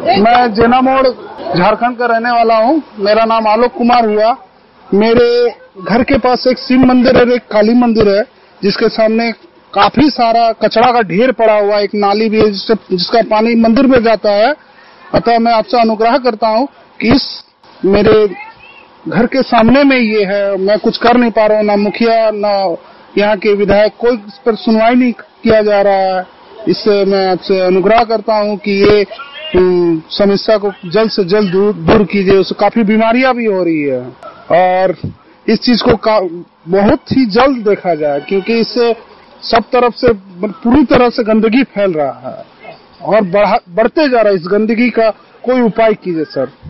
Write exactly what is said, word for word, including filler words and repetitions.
मैं जेना मोड़ झारखंड का रहने वाला हूँ। मेरा नाम आलोक कुमार हुआ। मेरे घर के पास एक शिव मंदिर और एक काली मंदिर है, जिसके सामने काफी सारा कचरा का ढेर पड़ा हुआ है। एक नाली भी है जिससे जिसका पानी मंदिर में जाता है। अतः मैं आपसे अनुग्रह करता हूँ कि इस मेरे घर के सामने में ये है, मैं कुछ कर नहीं पा रहा हूँ। ना मुखिया ना यहाँ के विधायक, कोई इस पर सुनवाई नहीं किया जा रहा है। इससे मैं आपसे अनुग्रह करता हूँ कि ये समस्या को जल्द से जल्द दूर, दूर कीजिए। उससे काफी बीमारियां भी हो रही है और इस चीज को बहुत ही जल्द देखा जाए, क्योंकि इससे सब तरफ से पूरी तरह से गंदगी फैल रहा है और बढ़ा, बढ़ते जा रहा है। इस गंदगी का कोई उपाय कीजिए सर।